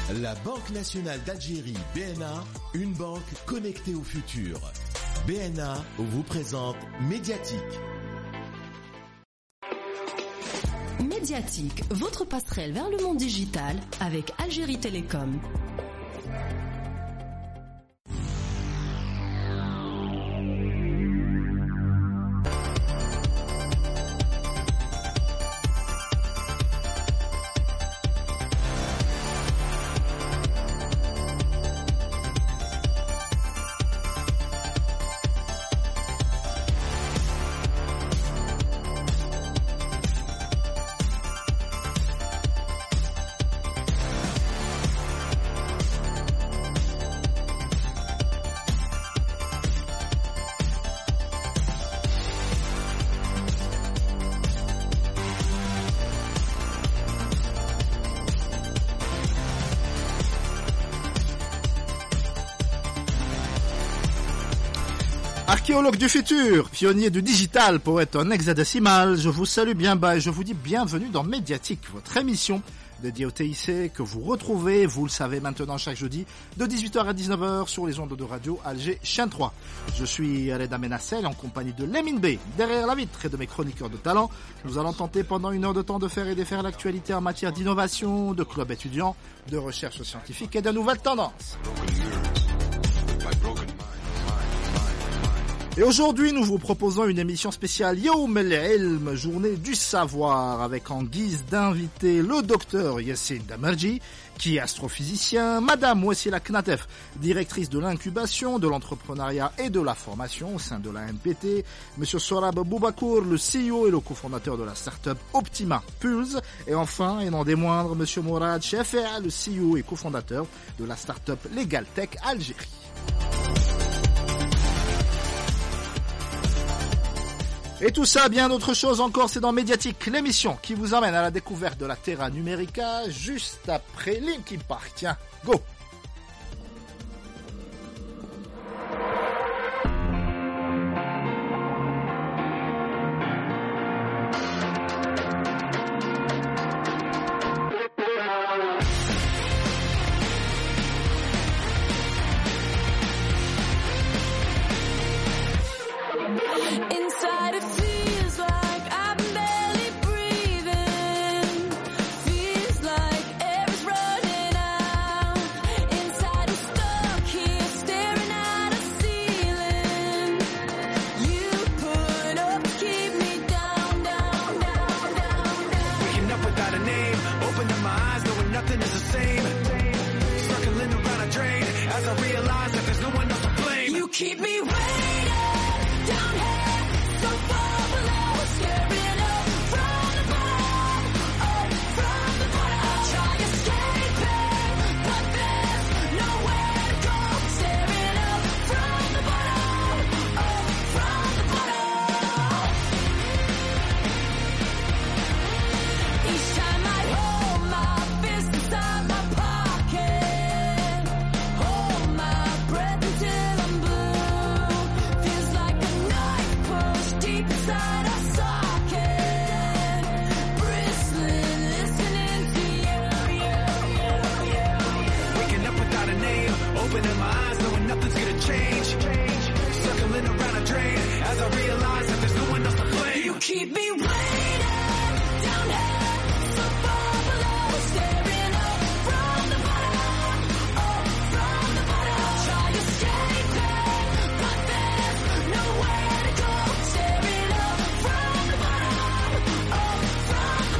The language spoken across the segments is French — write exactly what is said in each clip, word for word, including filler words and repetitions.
La Banque nationale d'Algérie, B N A, une banque connectée au futur. B N A vous présente Médiatique. Médiatique, votre passerelle vers le monde digital avec Algérie Télécom. Archéologue du futur, pionnier du digital, poète en hexadécimal, je vous salue bien bas et je vous dis bienvenue dans Médiatique, votre émission dédiée au T I C que vous retrouvez, vous le savez maintenant, chaque jeudi de dix-huit heures à dix-neuf heures sur les ondes de radio Alger Chaîne trois. Je suis Reda Menassel en compagnie de Lemine B, derrière la vitre et de mes chroniqueurs de talent. Nous allons tenter pendant une heure de temps de faire et défaire l'actualité en matière d'innovation, de clubs étudiants, de recherche scientifique et de nouvelles tendances. Et aujourd'hui, nous vous proposons une émission spéciale Yawm el-Ilm, journée du savoir, avec en guise d'invité le docteur Yassine Damerji, qui est astrophysicien, Madame Wassila Knatef, directrice de l'incubation, de l'entrepreneuriat et de la formation au sein de la N P T, Monsieur Sorab Boubakour, le C E O et le cofondateur de la start-up Optima Pulse, et enfin, et non des moindres, Monsieur Mourad Chefea, le C E O et cofondateur de la start-up Legal Tech Algérie. Et tout ça, bien d'autres choses encore, c'est dans Médiatique, l'émission qui vous emmène à la découverte de la Terra Numérica, juste après Linkin Park. Tiens, go! Keep me waiting down here, so far below, staring up from the bottom, up from the bottom. I try escaping, but there's nowhere to go. Staring up from the bottom, up from the bottom. Each time I hold my fist inside my pocket, hold my breath until I'm blue. Deep inside our socket, bristling, listening to you, you, you, you. Waking up without a name, opening my eyes, knowing nothing's gonna change. Circling around a drain, as I realize that there's no one else to blame. You keep me waiting down here, so far below, staring up from the bottom, up from the bottom. I'll try escaping, but there's nowhere to go. Staring up from the bottom, up from the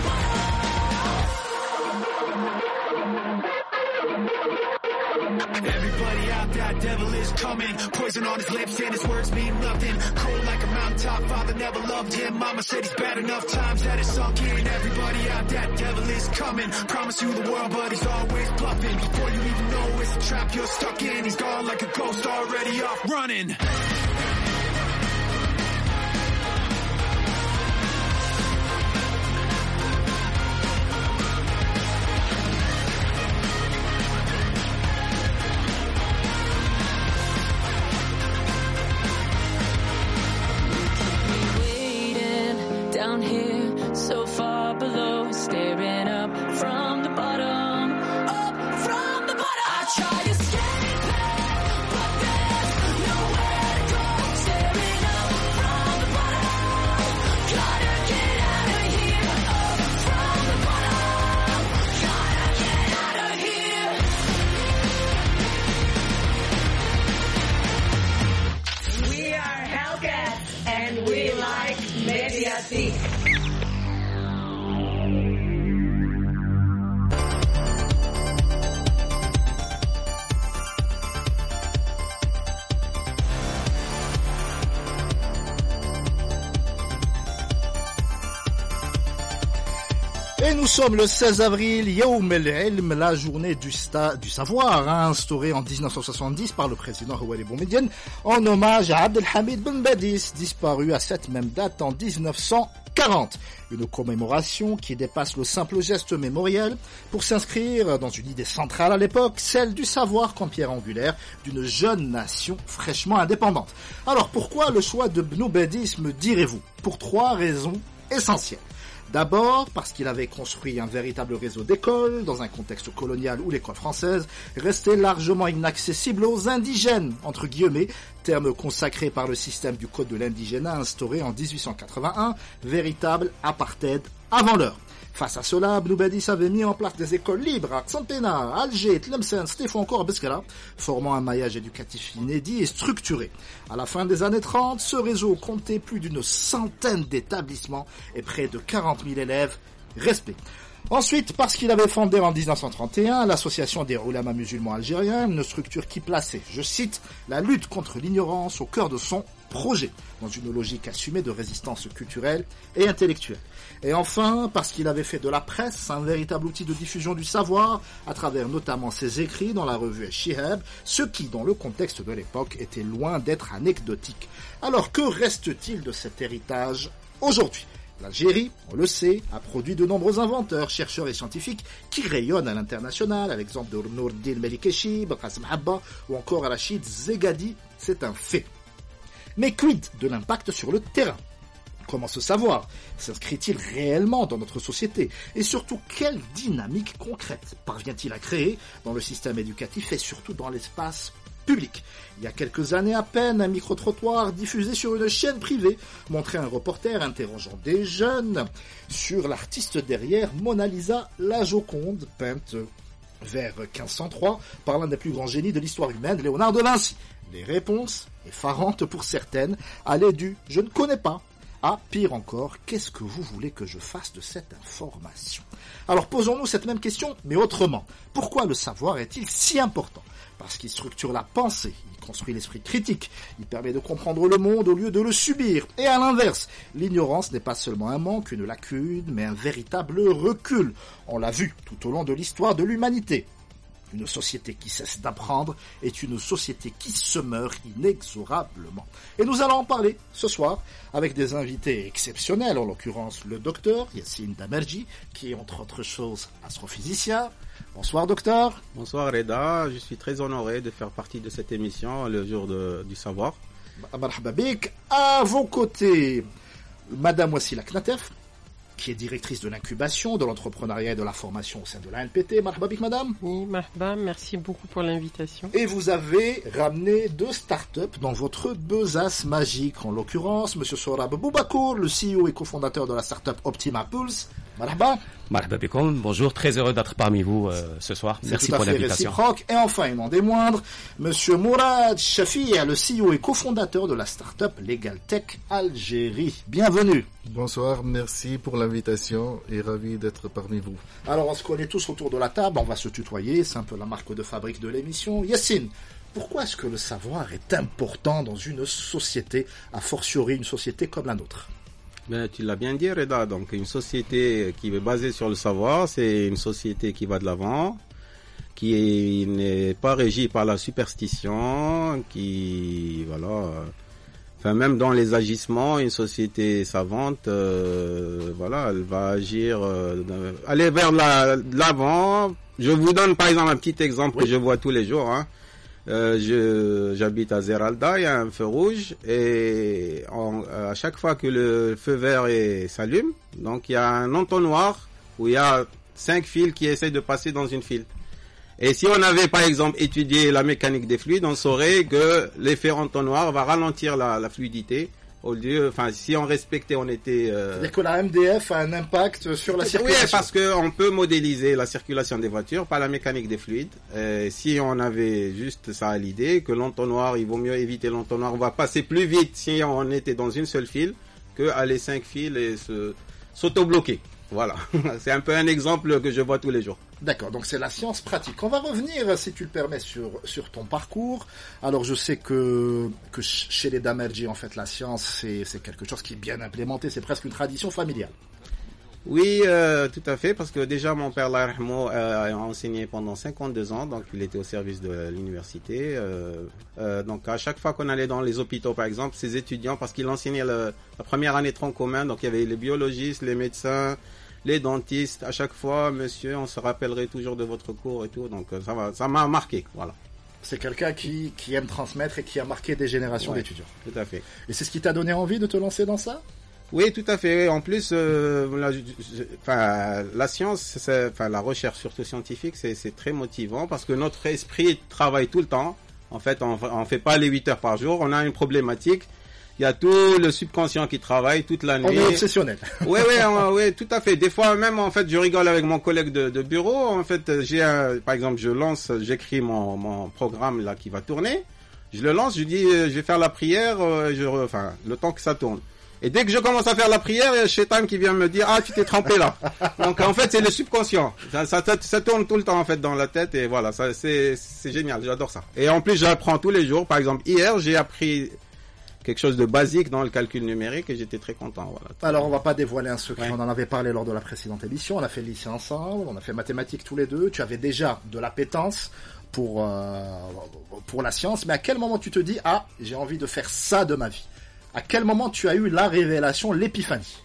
bottom. Everybody out there, devil is coming. Poison on his lips and his words mean nothing. Cold like a mountaintop, father never loved him. Mama said he's bad enough times that it's sunk in. Everybody out there, devil is coming. Promise you the world, but he's always bluffing. Before you even know it's a trap you're stuck in. He's gone like a ghost, already off running. Down here, so far below, staring up from the bottom, up from Nous sommes le seize avril, Yawm al-Ilm, la journée du, sta- du savoir, hein, instaurée en dix-neuf cent soixante-dix par le président Houari Boumediene, en hommage à Abdelhamid Ben Badis, disparu à cette même date en dix-neuf cent quarante. Une commémoration qui dépasse le simple geste mémoriel pour s'inscrire dans une idée centrale à l'époque, celle du savoir comme pierre angulaire d'une jeune nation fraîchement indépendante. Alors pourquoi le choix de Bnou Badis, me direz-vous? Pour trois raisons essentielles. D'abord, parce qu'il avait construit un véritable réseau d'écoles dans un contexte colonial où l'école française restait largement inaccessible aux indigènes, entre guillemets, terme consacré par le système du Code de l'indigénat instauré en dix-huit cent quatre-vingt-un, véritable apartheid avant l'heure. Face à cela, Bnou Badis avait mis en place des écoles libres à Xantena, Alger, Tlemcen, Stéphane, encore Beskala, formant un maillage éducatif inédit et structuré. À la fin des années trente, ce réseau comptait plus d'une centaine d'établissements et près de quarante mille élèves. Respect. Ensuite, parce qu'il avait fondé en dix-neuf cent trente et un l'association des Oulama musulmans algériens, une structure qui plaçait, je cite, la lutte contre l'ignorance au cœur de son projet, dans une logique assumée de résistance culturelle et intellectuelle. Et enfin, parce qu'il avait fait de la presse un véritable outil de diffusion du savoir, à travers notamment ses écrits dans la revue Shihab, ce qui, dans le contexte de l'époque, était loin d'être anecdotique. Alors, que reste-t-il de cet héritage aujourd'hui ? L'Algérie, on le sait, a produit de nombreux inventeurs, chercheurs et scientifiques qui rayonnent à l'international, à l'exemple de Nourdine Melikechi, Qasim Habba ou encore Rachid Zegadi, c'est un fait. Mais quid de l'impact sur le terrain ? Comment ce savoir s'inscrit-il réellement dans notre société? Et surtout, quelle dynamique concrète parvient-il à créer dans le système éducatif et surtout dans l'espace public? Il y a quelques années à peine, un micro-trottoir diffusé sur une chaîne privée montrait un reporter interrogeant des jeunes sur l'artiste derrière Mona Lisa, la Joconde, peinte vers quinze cent trois par l'un des plus grands génies de l'histoire humaine, Léonard de Vinci. Les réponses, effarantes pour certaines, allaient du « je ne connais pas » à pire encore, qu'est-ce que vous voulez que je fasse de cette information? Alors posons-nous cette même question, mais autrement. Pourquoi le savoir est-il si important? Parce qu'il structure la pensée, il construit l'esprit critique, il permet de comprendre le monde au lieu de le subir. Et à l'inverse, l'ignorance n'est pas seulement un manque, une lacune, mais un véritable recul. On l'a vu tout au long de l'histoire de l'humanité. Une société qui cesse d'apprendre est une société qui se meurt inexorablement. Et nous allons en parler ce soir avec des invités exceptionnels, en l'occurrence le docteur Yassine Damerji, qui est entre autres choses astrophysicien. Bonsoir docteur. Bonsoir Reda, je suis très honoré de faire partie de cette émission, le jour de, du savoir. Marhaba bik. À vos côtés, Madame Wassila Knatef, qui est directrice de l'incubation, de l'entrepreneuriat et de la formation au sein de la N P T. Marhaba bik, madame. Oui, marhaba, merci beaucoup pour l'invitation. Et vous avez ramené deux startups dans votre besace magique, en l'occurrence, monsieur Sorab Boubakour, le C E O et cofondateur de la startup Optima Pulse. Marhaba. Marhaba bikoum, bonjour, très heureux d'être parmi vous euh, ce soir. C'est Merci tout à pour fait l'invitation. Réciproque. Et enfin, et non des moindres, monsieur Mourad Chafi, le C E O et cofondateur de la startup Legal Tech Algérie. Bienvenue. Bonsoir, merci pour l'invitation et ravi d'être parmi vous. Alors, on se connaît tous autour de la table, on va se tutoyer, c'est un peu la marque de fabrique de l'émission. Yassine, pourquoi est-ce que le savoir est important dans une société, a fortiori une société comme la nôtre? Ben, tu l'as bien dit Reda, donc une société qui est basée sur le savoir, c'est une société qui va de l'avant, qui n'est pas régie par la superstition, qui, voilà, euh, enfin même dans les agissements, une société savante, euh, voilà, elle va agir, euh, aller vers la, l'avant. Je vous donne par exemple un petit exemple oui. que je vois tous les jours, hein. Euh, je, j'habite à Zeralda, il y a un feu rouge et en, à chaque fois que le feu vert est, s'allume, donc il y a un entonnoir où il y a cinq fils qui essaient de passer dans une file. Et si on avait par exemple étudié la mécanique des fluides, on saurait que l'effet entonnoir va ralentir la, la fluidité. Au lieu, enfin, si on respectait, on était. Euh... C'est-à-dire que la M D F a un impact sur la circulation. Oui, parce que on peut modéliser la circulation des voitures par la mécanique des fluides. Euh, si on avait juste ça à l'idée, que l'entonnoir, il vaut mieux éviter l'entonnoir. On va passer plus vite si on était dans une seule file que aller cinq files et se s'auto-bloquer. Voilà, c'est un peu un exemple que je vois tous les jours. D'accord, donc c'est la science pratique. On va revenir, si tu le permets, sur, sur ton parcours. Alors je sais que, que chez les Damerji, en fait, la science, c'est, c'est quelque chose qui est bien implémenté, c'est presque une tradition familiale. Oui, euh, tout à fait, parce que déjà mon père Allah yarhamou, euh, a enseigné pendant cinquante-deux ans, donc il était au service de l'université. Euh, euh, donc à chaque fois qu'on allait dans les hôpitaux, par exemple, ses étudiants, parce qu'il enseignait le, la première année tronc commun, donc il y avait les biologistes, les médecins, les dentistes. À chaque fois, monsieur, on se rappellerait toujours de votre cours et tout, donc ça va, ça m'a marqué, voilà. C'est quelqu'un qui, qui aime transmettre et qui a marqué des générations Ouais, d'étudiants. Tout à fait. Et c'est ce qui t'a donné envie de te lancer dans ça? Oui, tout à fait. En plus, euh, la, je- je- enfin, la science, c'est- enfin, la recherche surtout scientifique, c'est c'est très motivant parce que notre esprit travaille tout le temps. En fait, on on fait pas les huit heures par jour. On a une problématique. Il y a tout le subconscient qui travaille toute la nuit. On est obsessionnel. Oui, oui, oui, tout à fait. Des fois même, en fait, je rigole avec mon collègue de, de bureau. En fait, j'ai, un- par exemple, je lance, j'écris mon, mon programme là qui va tourner. Je le lance, je dis, euh, je vais faire la prière, euh, je, re- enfin, le temps que ça tourne. Et dès que je commence à faire la prière, il y a Shaitan qui vient me dire, ah, tu t'es trompé là. Donc, en fait, c'est le subconscient. Ça, ça, ça, ça tourne tout le temps, en fait, dans la tête. Et voilà, ça, c'est, c'est génial. J'adore ça. Et en plus, j'apprends tous les jours. Par exemple, hier, j'ai appris quelque chose de basique dans le calcul numérique et j'étais très content. Voilà. Alors, on va pas dévoiler un secret. Ouais. On en avait parlé lors de la précédente émission. On a fait le lycée ensemble. On a fait mathématiques tous les deux. Tu avais déjà de l'appétence pour, euh, pour la science. Mais à quel moment tu te dis, ah, j'ai envie de faire ça de ma vie? À quel moment tu as eu la révélation, l'épiphanie?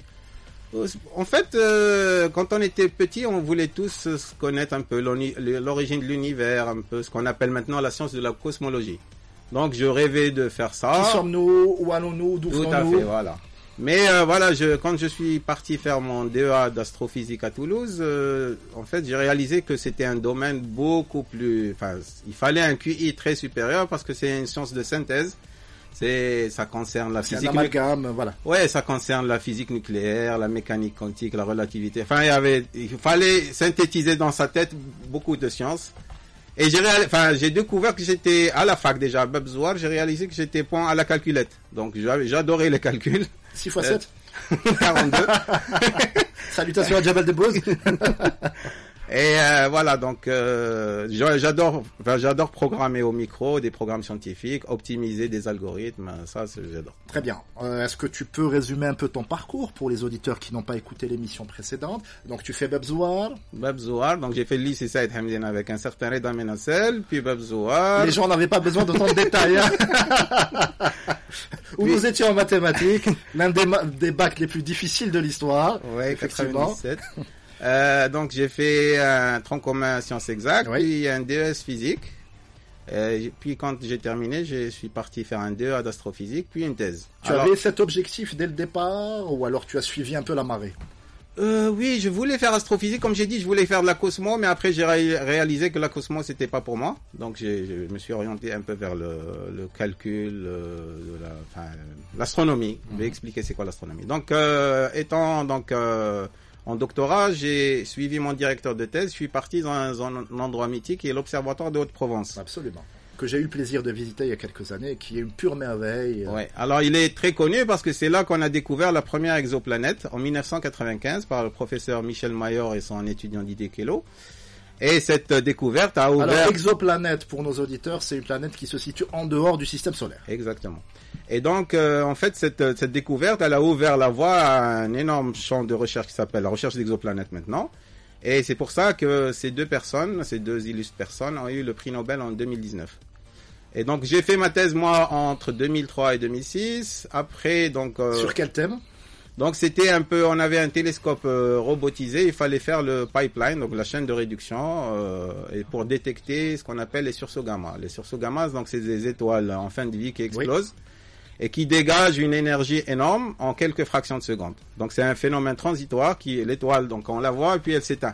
En fait, euh, quand on était petit, on voulait tous euh, se connaître un peu l'oni- l'origine de l'univers, un peu ce qu'on appelle maintenant la science de la cosmologie. Donc, je rêvais de faire ça. Qui sommes-nous? Où allons-nous? D'où Tout à venons-nous? fait, voilà. Mais euh, voilà, je, quand je suis parti faire mon D E A d'astrophysique à Toulouse, euh, en fait, j'ai réalisé que c'était un domaine beaucoup plus... Enfin, il fallait un Q I très supérieur parce que c'est une science de synthèse. C'est, ça concerne la C'est un physique. amalgame, voilà. Ouais, ça concerne la physique nucléaire, la mécanique quantique, la relativité. Enfin, il y avait, il fallait synthétiser dans sa tête beaucoup de sciences. Et j'ai réalisé, enfin, j'ai découvert que j'étais à la fac déjà, à Babzouar, j'ai réalisé que j'étais point à la calculette. Donc, j'a- j'adorais les calculs. six fois sept. quarante-deux. Salutations à Jabal Debbouze. Et euh, voilà, donc euh, j'a- j'adore, enfin, j'adore programmer au micro des programmes scientifiques, optimiser des algorithmes, ça c'est- j'adore. Très bien. Euh, Est-ce que tu peux résumer un peu ton parcours pour les auditeurs qui n'ont pas écouté l'émission précédente? Donc tu fais Babzouar. Babzouar, donc j'ai fait le lycée Saïd Hamdine avec un certain Reda Menassel, puis Babzouar. Les gens n'avaient pas besoin de tant de détails. Hein. Où Oui. nous étions en mathématiques, l'un des, ma- des bacs les plus difficiles de l'histoire. Ouais, effectivement. quatre-vingt-dix-sept. Euh, donc j'ai fait un tronc commun sciences exactes, Oui. puis un D E S physique. Euh, puis quand j'ai terminé, je suis parti faire un D E A d'astrophysique, puis une thèse. Tu Alors, avais cet objectif dès le départ ou alors tu as suivi un peu la marée? euh, oui, je voulais faire astrophysique, comme j'ai dit, je voulais faire de la cosmo, mais après j'ai ré- réalisé que la cosmo c'était pas pour moi, donc j'ai- je me suis orienté un peu vers le, le calcul, euh, de la, enfin, l'astronomie. Je vais expliquer c'est quoi l'astronomie. Donc, euh, étant donc euh, en doctorat, j'ai suivi mon directeur de thèse. Je suis parti dans un, dans un endroit mythique qui est l'Observatoire de Haute-Provence. Absolument. Que j'ai eu le plaisir de visiter il y a quelques années, qui est une pure merveille. Ouais. Alors, il est très connu parce que c'est là qu'on a découvert la première exoplanète en mille neuf cent quatre-vingt-quinze par le professeur Michel Mayor et son étudiant Didier Queloz. Et cette découverte a ouvert... Alors, exoplanète, pour nos auditeurs, c'est une planète qui se situe en dehors du système solaire. Exactement. Et donc, euh, en fait, cette, cette découverte, elle a ouvert la voie à un énorme champ de recherche qui s'appelle la recherche d'exoplanètes maintenant. Et c'est pour ça que ces deux personnes, ces deux illustres personnes, ont eu le prix Nobel en deux mille dix-neuf. Et donc, j'ai fait ma thèse, moi, entre deux mille trois et deux mille six. Après, donc... Euh, Sur quel thème? donc, c'était un peu... On avait un télescope euh, robotisé. Il fallait faire le pipeline, donc la chaîne de réduction, euh, et pour détecter ce qu'on appelle les sursauts gamma. Les sursauts gamma, donc, c'est des étoiles en fin de vie qui explosent. Oui. Et qui dégage une énergie énorme en quelques fractions de secondes. Donc c'est un phénomène transitoire qui l'étoile, donc on la voit et puis elle s'éteint.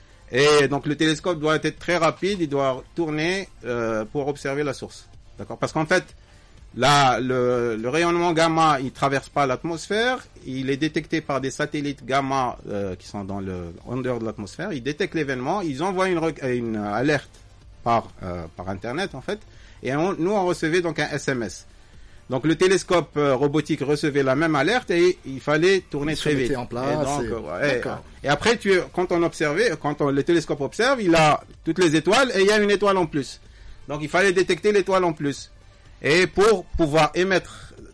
Et donc le télescope doit être très rapide, il doit tourner euh, pour observer la source. D'accord? Parce qu'en fait, là, le, le rayonnement gamma, il traverse pas l'atmosphère, il est détecté par des satellites gamma euh, qui sont dans le en dehors de l'atmosphère. Ils détectent l'événement, ils envoient une, une alerte par euh, par internet en fait, et on, nous on recevait donc un S M S. Donc le télescope euh, robotique recevait la même alerte et il fallait tourner il très vite. En place, et, donc, et... Ouais, et après, tu, quand on observait, quand on, le télescope observe, il a toutes les étoiles et il y a une étoile en plus. Donc il fallait détecter l'étoile en plus. Et pour pouvoir émettre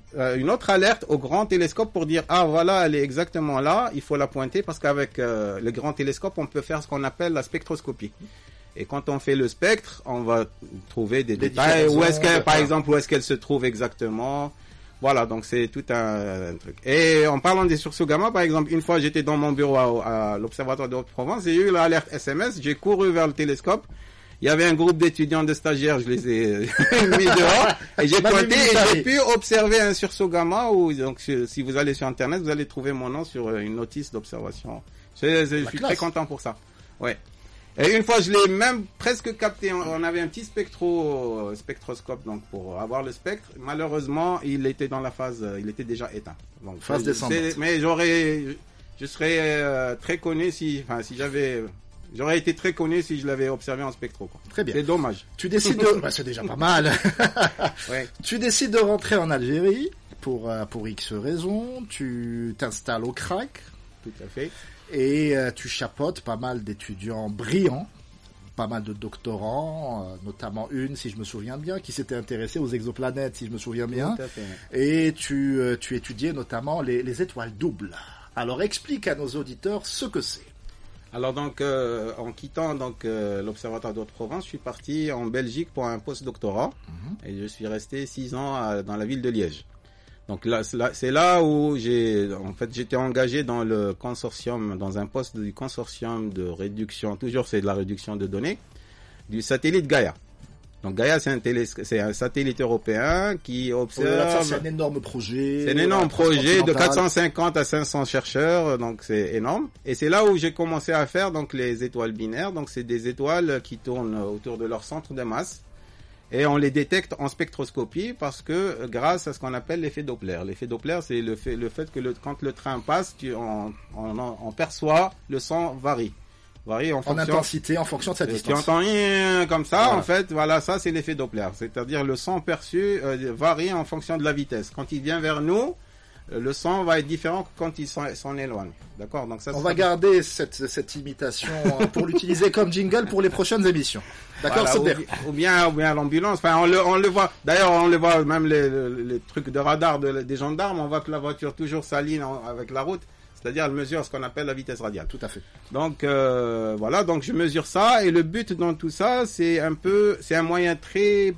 euh, une autre alerte au grand télescope pour dire ah voilà, elle est exactement là, il faut la pointer parce qu'avec euh, le grand télescope, on peut faire ce qu'on appelle la spectroscopie. Et quand on fait le spectre, on va trouver des, des détails. Où est-ce qu'elle, par exemple, où est-ce qu'elle se trouve exactement? Voilà, donc c'est tout un, un truc. Et en parlant des sursauts gamma, par exemple, une fois j'étais dans mon bureau à, à l'Observatoire de Haute-Provence, j'ai eu l'alerte S M S, j'ai couru vers le télescope. Il y avait un groupe d'étudiants, de stagiaires, je les ai mis dehors, et j'ai pointé et j'ai pu observer un sursaut gamma. Où, donc, si vous allez sur Internet, vous allez trouver mon nom sur une notice d'observation. Je, je, je suis très content pour ça. Ouais. Et une fois, je l'ai même presque capté. On avait un petit spectro, spectroscope, donc pour avoir le spectre. Malheureusement, il était dans la phase, il était déjà éteint. Donc, phase descendante. Mais j'aurais, je serais euh, très connu si, enfin, si j'avais, j'aurais été très connu si je l'avais observé en spectro, quoi. Très bien. C'est dommage. Tu décides de, bah, c'est déjà pas mal. Ouais. Tu décides de rentrer en Algérie pour euh, pour X raisons. Tu t'installes au C R A C. Tout à fait. Et euh, tu chapeautes pas mal d'étudiants brillants, pas mal de doctorants, euh, notamment une, si je me souviens bien, qui s'était intéressée aux exoplanètes, si je me souviens bien. Tout à fait. Et tu, euh, tu étudiais notamment les, les étoiles doubles. Alors explique à nos auditeurs ce que c'est. Alors donc, euh, en quittant donc euh, l'Observatoire de Haute-Provence, je suis parti en Belgique pour un post-doctorat. Mm-hmm. Et je suis resté six ans à, dans la ville de Liège. Donc là, c'est là où j'ai, en fait, j'étais engagé dans le consortium, dans un poste du consortium de réduction, toujours c'est de la réduction de données, du satellite Gaïa. Donc Gaïa, c'est un, télé, c'est un satellite européen qui observe... C'est un énorme projet. C'est un énorme projet de quatre cent cinquante à cinq cents chercheurs, donc c'est énorme. Et c'est là où j'ai commencé à faire donc les étoiles binaires. Donc c'est des étoiles qui tournent autour de leur centre de masse. Et on les détecte en spectroscopie parce que grâce à ce qu'on appelle l'effet Doppler. L'effet Doppler, c'est le fait, le fait que le, quand le train passe, tu, on, on, on perçoit le son varie. Varie en, en fonction, intensité, en fonction de sa distance. Tu entends rien comme ça, voilà. En fait, voilà, ça c'est l'effet Doppler. C'est-à-dire le son perçu euh, varie en fonction de la vitesse. Quand il vient vers nous, le son va être différent que quand il s'en éloigne. D'accord? Donc ça, on va garder cette, cette imitation pour l'utiliser comme jingle pour les prochaines émissions. D'accord, voilà, ou, ou bien, ou bien l'ambulance. Enfin, on le, on le voit. D'ailleurs, on le voit même les, les, les trucs de radar de, des gendarmes. On voit que la voiture toujours s'aligne avec la route. C'est-à-dire, elle mesure ce qu'on appelle la vitesse radiale. Tout à fait. Donc, euh, voilà. Donc, je mesure ça. Et le but dans tout ça, c'est un peu, c'est un moyen très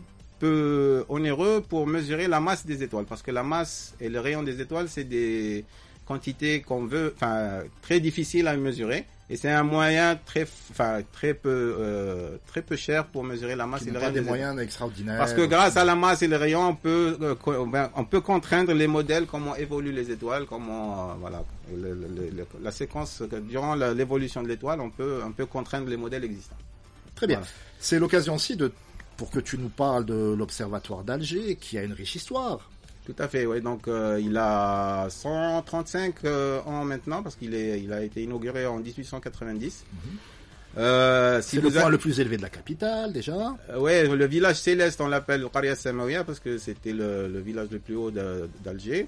peu onéreux pour mesurer la masse des étoiles. Parce que la masse et le rayon des étoiles, c'est des quantités qu'on veut, enfin, très difficiles à mesurer. Et c'est un moyen très, enfin, très peu, euh, très peu cher pour mesurer la masse Qui et le rayon. rayon. Des moyens étoiles. Extraordinaires. Parce que grâce à la masse et le rayon, on peut, euh, on peut contraindre les modèles, comment évoluent les étoiles, comment, euh, voilà, le, le, le, la séquence, durant la, l'évolution de l'étoile, on peut, on peut contraindre les modèles existants. Très bien. Voilà. C'est l'occasion aussi de, pour que tu nous parles de l'Observatoire d'Alger, qui a une riche histoire. Tout à fait, oui. Donc, euh, il a cent trente-cinq euh, ans maintenant, parce qu'il est, il a été inauguré en dix-huit cent quatre-vingt-dix. Mm-hmm. Euh, si c'est le point a... le plus élevé de la capitale, déjà. Euh, ouais, le village céleste, on l'appelle Qaria Samawiya, parce que c'était le, le village le plus haut de, d'Alger.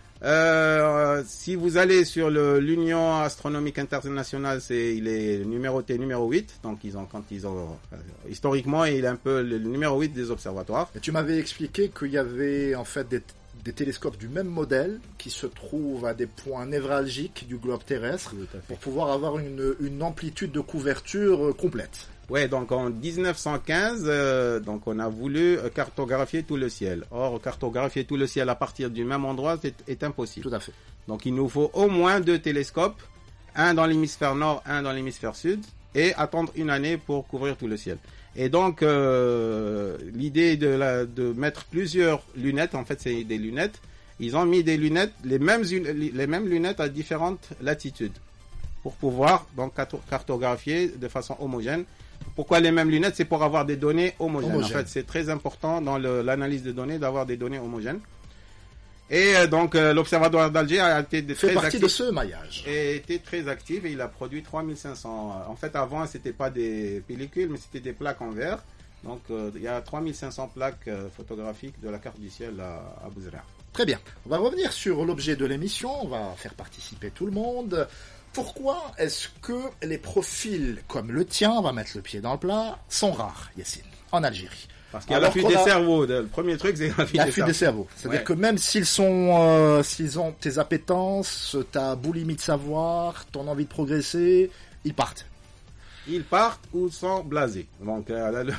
Euh, si vous allez sur le, l'Union astronomique internationale, c'est, il est numéroté numéro huit. Donc, ils ont, quand ils ont, euh, historiquement, il est un peu le, le numéro huit des observatoires. Et tu m'avais expliqué qu'il y avait, en fait, des des télescopes du même modèle qui se trouvent à des points névralgiques du globe terrestre pour pouvoir avoir une, une amplitude de couverture complète. Ouais, donc en dix-neuf cent quinze, euh, donc on a voulu cartographier tout le ciel. Or, cartographier tout le ciel à partir du même endroit est, est impossible. Tout à fait. Donc il nous faut au moins deux télescopes, un dans l'hémisphère nord, un dans l'hémisphère sud, et attendre une année pour couvrir tout le ciel. Et donc, euh, l'idée de, la, de mettre plusieurs lunettes, en fait, c'est des lunettes. Ils ont mis des lunettes, les mêmes, les mêmes lunettes à différentes latitudes, pour pouvoir donc cartographier de façon homogène. Pourquoi les mêmes lunettes? C'est pour avoir des données homogènes. homogènes. En fait, c'est très important dans le, l'analyse de données d'avoir des données homogènes. Et euh, donc, euh, l'Observatoire d'Alger a été de fait très partie actif, de ce maillage. Et était très actif et il a produit trois mille cinq cents. En fait, avant, c'était pas des pellicules, mais c'était des plaques en verre. Donc, euh, il y a trois mille cinq cents plaques euh, photographiques de la carte du ciel à, à Bouzria. Très bien. On va revenir sur l'objet de l'émission. On va faire participer tout le monde. Pourquoi est-ce que les profils comme le tien, on va mettre le pied dans le plat, sont rares, Yassine, en Algérie? Parce qu'il y a Alors la fuite qu'on des a- cerveaux. Le premier truc, c'est la fuite La des fuite des cerveaux. cerveaux. C'est-à-dire Ouais. que même s'ils sont, euh, s'ils ont tes appétences, ta boulimie de savoir, ton envie de progresser, ils partent. Ils partent ou sont blasés. Donc, euh, là, le,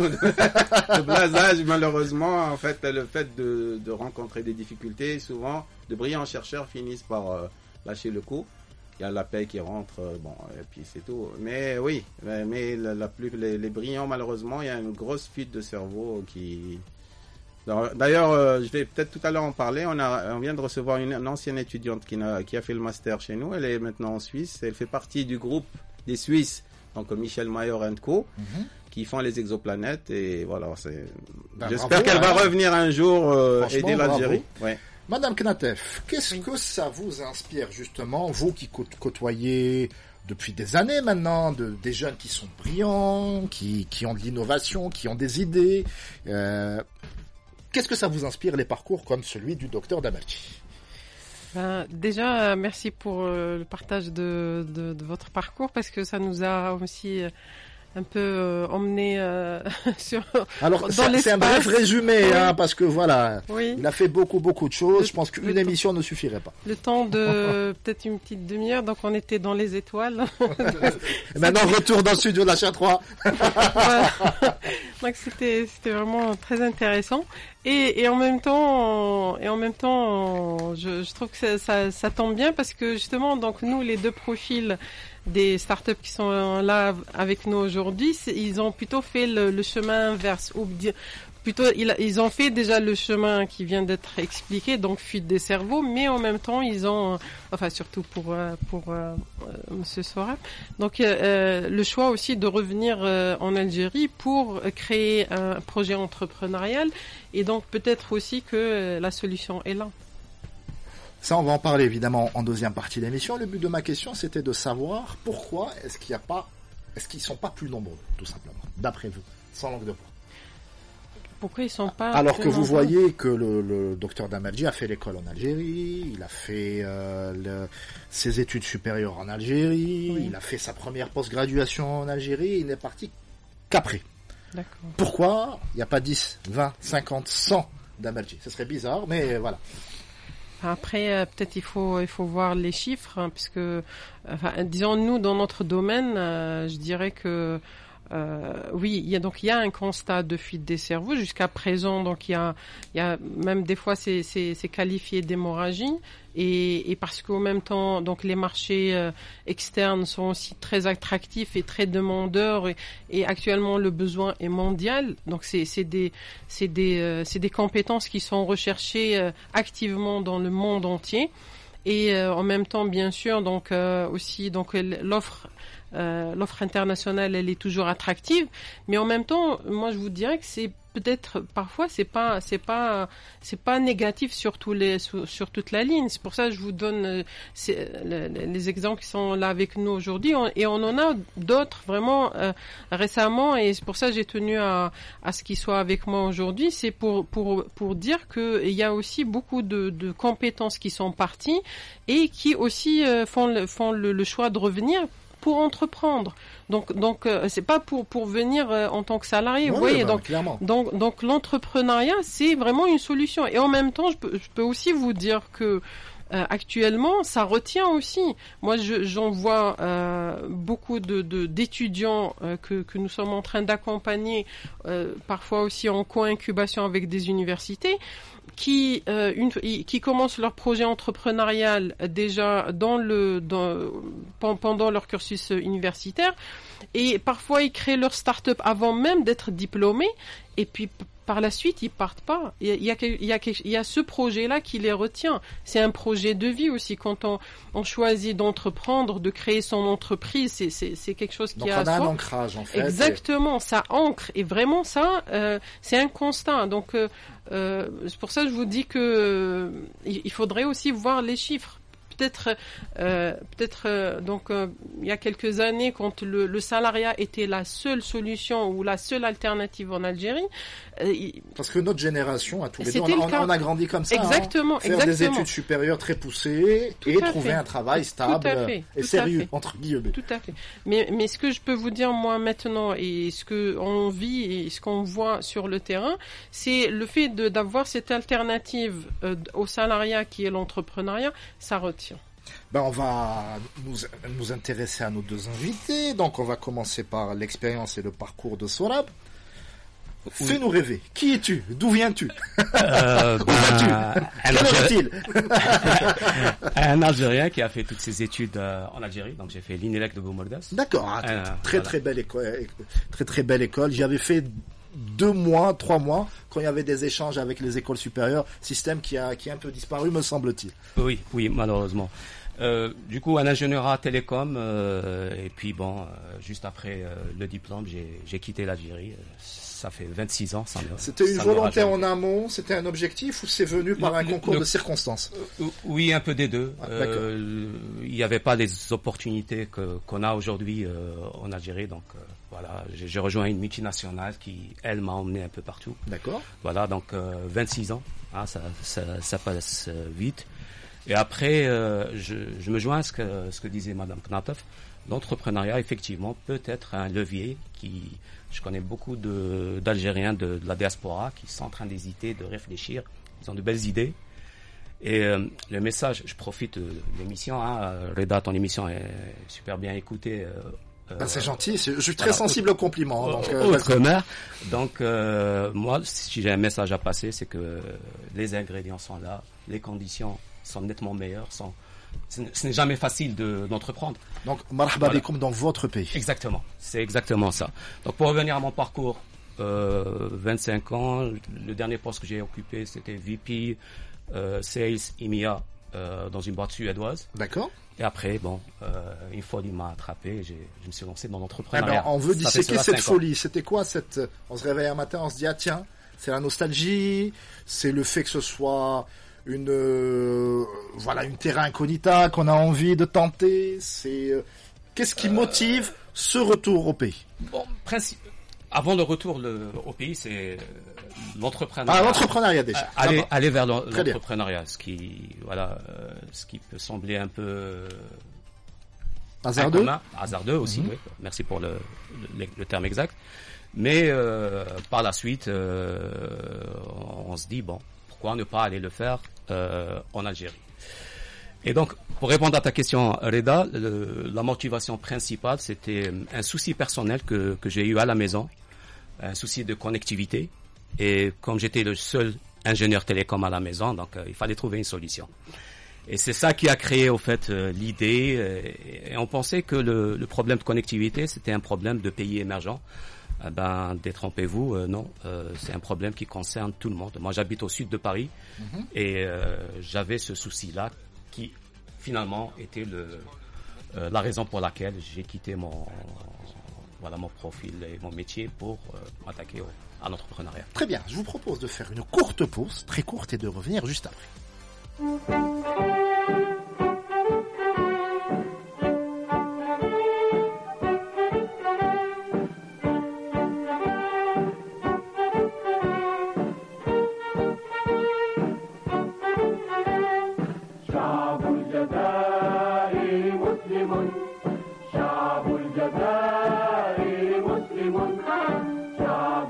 le blasage, malheureusement, en fait, le fait de, de rencontrer des difficultés, souvent, de brillants chercheurs finissent par euh, lâcher le coup. Il y a la paix qui rentre, euh, bon, et puis c'est tout. Mais oui, mais, mais la, la plus, les, les brillants, malheureusement, il y a une grosse fuite de cerveau qui... D'ailleurs, euh, je vais peut-être tout à l'heure en parler. On, a, on vient de recevoir une, une ancienne étudiante qui a, qui a fait le master chez nous. Elle est maintenant en Suisse. Elle fait partie du groupe des Suisses, donc Michel Mayer and Co, Mhm. qui font les exoplanètes. Et voilà, c'est. Ben, J'espère bravo, qu'elle va hein. revenir un jour euh, Franchement, aider l'Algérie. Ouais. Madame Knatef, qu'est-ce Oui. que ça vous inspire justement, vous qui cô- côtoyez depuis des années maintenant, de, des jeunes qui sont brillants, qui, qui ont de l'innovation, qui ont des idées, euh, qu'est-ce que ça vous inspire les parcours comme celui du docteur Damerji? Ben, déjà, euh, merci pour euh, le partage de, de, de votre parcours parce que ça nous a aussi euh, un peu euh, emmené euh, sur. Alors, Dans c'est c'est un bref l'espace. résumé, Oui. hein, parce que voilà, Oui, il a fait beaucoup, beaucoup de choses. Le- Je pense qu'une le temps. émission ne suffirait pas. le temps de peut-être une petite demi-heure, donc on était dans les étoiles. Et maintenant, retour dans le studio de la Chair trois. Voilà. Donc c'était c'était vraiment très intéressant et, et en même temps et en même temps je, je trouve que ça, ça, ça tombe bien parce que justement donc nous les deux profils des startups qui sont là avec nous aujourd'hui c'est- ils ont plutôt fait le, le chemin inverse ou dire plutôt ils, ils ont fait déjà le chemin qui vient d'être expliqué donc fuite des cerveaux mais en même temps ils ont enfin surtout pour euh, pour euh, euh, Monsieur Sohrab donc euh, le choix aussi de revenir euh, en Algérie pour créer un projet entrepreneurial et donc peut-être aussi que euh, la solution est là. Ça, on va en parler évidemment en deuxième partie de l'émission. Le but de ma question, c'était de savoir pourquoi est-ce qu'il n'y a pas, est-ce qu'ils sont pas plus nombreux, tout simplement, d'après vous, sans langue de bois. Pourquoi ils sont pas Alors que vous nombreux voyez que le, le docteur Damerji a fait l'école en Algérie, il a fait euh, le- ses études supérieures en Algérie, Oui. il a fait sa première post-graduation en Algérie, il n'est parti qu'après. D'accord. Pourquoi il n'y a pas dix, vingt, cinquante, cent Damerji? Ce serait bizarre, mais voilà. Après, euh, peut-être il faut il faut voir les chiffres, hein, puisque, enfin, disons nous dans notre domaine, euh, je dirais que euh, oui, il y a donc il y a un constat de fuite des cerveaux jusqu'à présent, donc il y a il y a même des fois c'est c'est c'est qualifié d'hémorragie et et parce qu'au même temps donc les marchés euh, externes sont aussi très attractifs et très demandeurs et, et actuellement le besoin est mondial, donc c'est c'est des c'est des euh, c'est des compétences qui sont recherchées euh, activement dans le monde entier et euh, en même temps bien sûr donc euh, aussi donc l'offre Euh, l'offre internationale, elle est toujours attractive, mais en même temps, moi, je vous dirais que c'est peut-être parfois c'est pas c'est pas c'est pas négatif sur tous les sur, sur toute la ligne. C'est pour ça que je vous donne euh, c'est, le, les exemples qui sont là avec nous aujourd'hui on, et on en a d'autres vraiment euh, récemment et c'est pour ça que j'ai tenu à à ce qu'ils soient avec moi aujourd'hui. C'est pour pour pour dire que il y a aussi beaucoup de, de compétences qui sont parties et qui aussi euh, font le, font le, le choix de revenir pour entreprendre. Donc, donc, euh, c'est pas pour pour venir euh, en tant que salarié. Ouais, vous voyez, bah, donc, clairement. donc, donc, l'entrepreneuriat, c'est vraiment une solution. Et en même temps, je peux, je peux aussi vous dire que euh, actuellement, ça retient aussi. Moi, je, j'en vois euh, beaucoup de, de d'étudiants euh, que que nous sommes en train d'accompagner, euh, parfois aussi en co-incubation avec des universités, qui euh, une, qui commencent leur projet entrepreneurial déjà dans le dans, pendant leur cursus universitaire et parfois ils créent leur start-up avant même d'être diplômés et puis par la suite ils partent pas. Il y a il y a il y a, il y a ce projet-là qui les retient. C'est un projet de vie aussi quand on on choisit d'entreprendre, de créer son entreprise, c'est c'est c'est quelque chose qui Donc a on a un soi. ancrage en fait. Exactement, ça ancre et vraiment ça, euh, c'est un constat. Donc euh, euh, c'est pour ça que je vous dis que euh, il faudrait aussi voir les chiffres. peut-être, euh, peut-être, euh, donc, euh, il y a quelques années, quand le, le salariat était la seule solution ou la seule alternative en Algérie. Euh, il... Parce que notre génération, à tous les deux, on, C'était a- le cas. on a grandi comme ça. Exactement, hein. Faire des exactement. études supérieures très poussées Tout et à trouver fait. un travail Tout stable à fait, et tout à sérieux, fait. entre guillemets. Tout à fait. Mais, mais ce que je peux vous dire, moi, maintenant, et ce que on vit et ce qu'on voit sur le terrain, c'est le fait de, d'avoir cette alternative euh, au salariat qui est l'entrepreneuriat, ça retient. Ben, on va nous, nous intéresser à nos deux invités. Donc, on va commencer par l'expérience et le parcours de Sorab. Oui. Fais-nous rêver. Qui es-tu? D'où viens-tu? Euh, Où vas-tu? ben, un, Quel Algérien, est-il? un Algérien qui a fait toutes ses études euh, en Algérie. Donc j'ai fait l'INELEC de Goumordas. D'accord. Ah, Euh, très, voilà. très belle école. Très, très belle école. J'y avais fait deux mois, trois mois, quand il y avait des échanges avec les écoles supérieures. Système qui a, qui a un peu disparu, me semble-t-il. Oui, oui, malheureusement. Euh, du coup, un ingénieur à télécom. Euh, et puis bon, euh, juste après euh, le diplôme, j'ai, j'ai quitté l'Algérie. Euh, Ça fait vingt-six ans. Ça me, C'était une ça me volonté rajeunit. en amont, c'était un objectif ou c'est venu par Le- un le- concours le- de circonstances? Euh, Oui, un peu des deux. Ah, Euh, d'accord. le- Il n'y avait pas les opportunités que, qu'on a aujourd'hui euh, en Algérie. Donc euh, voilà, j'ai, j'ai rejoint une multinationale qui, elle, m'a emmené un peu partout. D'accord. Voilà, donc euh, vingt-six ans, hein, ça, ça, ça passe euh, vite. Et après, euh, je, je me joins à ce que, ce que disait Madame Knatov. L'entrepreneuriat, effectivement, peut être un levier qui... Je connais beaucoup de, d'Algériens de, de la diaspora qui sont en train d'hésiter, de réfléchir. Ils ont de belles idées. Et euh, le message, je profite de l'émission. Hein, Reda, ton émission est super bien écoutée. Euh, Ben, c'est gentil, c'est- je suis très alors, sensible au compliment. Donc, euh, vas-y. Outre-mer. Donc, euh, moi, si j'ai un message à passer, c'est que les ingrédients sont là, les conditions sont nettement meilleures. Sont... Ce n'est- ce n'est jamais facile de, d'entreprendre. Donc, marhaba Voilà. bikoum dans votre pays. Exactement, c'est exactement ça. Donc, pour revenir à mon parcours, euh, vingt-cinq ans, le dernier poste que j'ai occupé, c'était V P euh, Sales I M I A euh, dans une boîte suédoise. D'accord. Et après, bon, euh, une folie m'a attrapé, et j'ai, je me suis lancé dans Eh l'entrepreneuriat. ben, on veut Ça fait disséquer cela cette cinq ans. folie. C'était quoi cette... On se réveille un matin, on se dit, ah tiens, c'est la nostalgie, c'est le fait que ce soit une... euh, voilà, une terra incognita qu'on a envie de tenter. C'est... euh, Qu'est-ce qui motive ce retour au pays? Bon, principe. Avant le retour le- au pays, c'est euh, l'entrepreneuriat. Ah, l'entrepreneuriat déjà. Euh, aller, D'abord. aller vers l'en- Très bien. l'entrepreneuriat, ce qui, voilà, euh, ce qui peut sembler un peu euh, Hasardeux. incommun, hasardeux aussi. Mhm. Oui. Merci pour le, le, le terme exact. Mais euh, par la suite, euh, on se dit bon, pourquoi ne pas aller le faire euh, en Algérie? Et donc, pour répondre à ta question, Reda, le- la motivation principale, c'était un souci personnel que, que j'ai eu à la maison, un souci de connectivité. Et comme j'étais le seul ingénieur télécom à la maison, donc euh, il fallait trouver une solution. Et c'est ça qui a créé au fait euh, l'idée. euh, Et on pensait que le, le problème de connectivité, c'était un problème de pays émergents. Eh ben, détrompez-vous, euh, non, euh, c'est un problème qui concerne tout le monde. Moi, j'habite au sud de Paris Mhm. et euh, j'avais ce souci-là qui finalement était le, euh, la raison pour laquelle j'ai quitté mon, voilà, mon profil et mon métier pour euh, m'attaquer au, à l'entrepreneuriat. Très bien, je vous propose de faire une courte pause, très courte, et de revenir juste après. شعب الجزائر مسلم شعب الجزائر مسلم شعب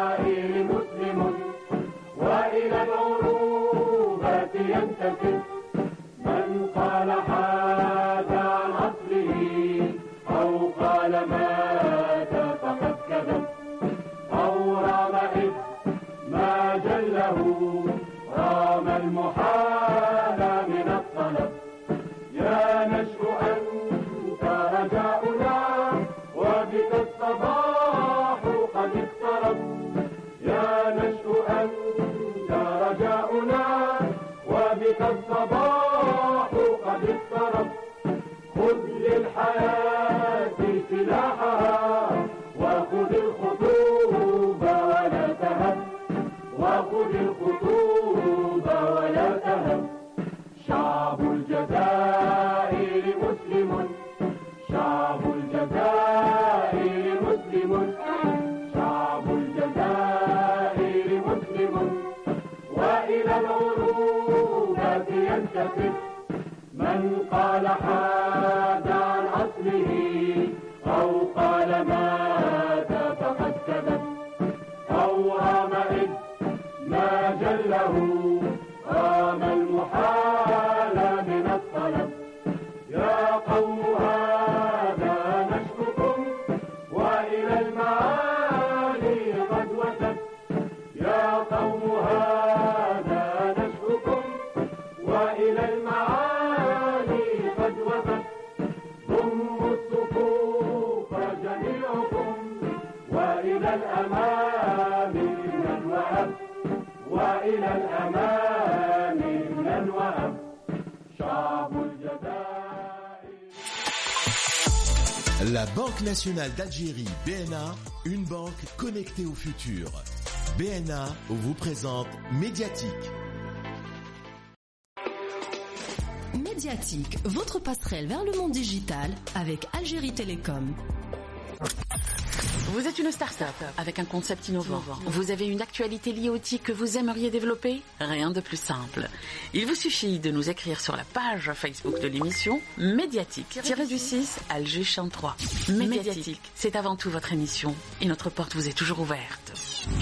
الجزائر مسلم وإلى العروبات ينتسب La Banque nationale d'Algérie, B N A, une banque connectée au futur. B N A vous présente Médiatique. Médiatique, votre passerelle vers le monde digital avec Algérie Télécom. Vous êtes une start-up avec un concept innovant. Vous avez une actualité liée au T I C que vous aimeriez développer? Rien de plus simple. Il vous suffit de nous écrire sur la page Facebook de l'émission Médiatique-du-six Alger Chant trois. Médiatique, c'est avant tout votre émission et notre porte vous est toujours ouverte.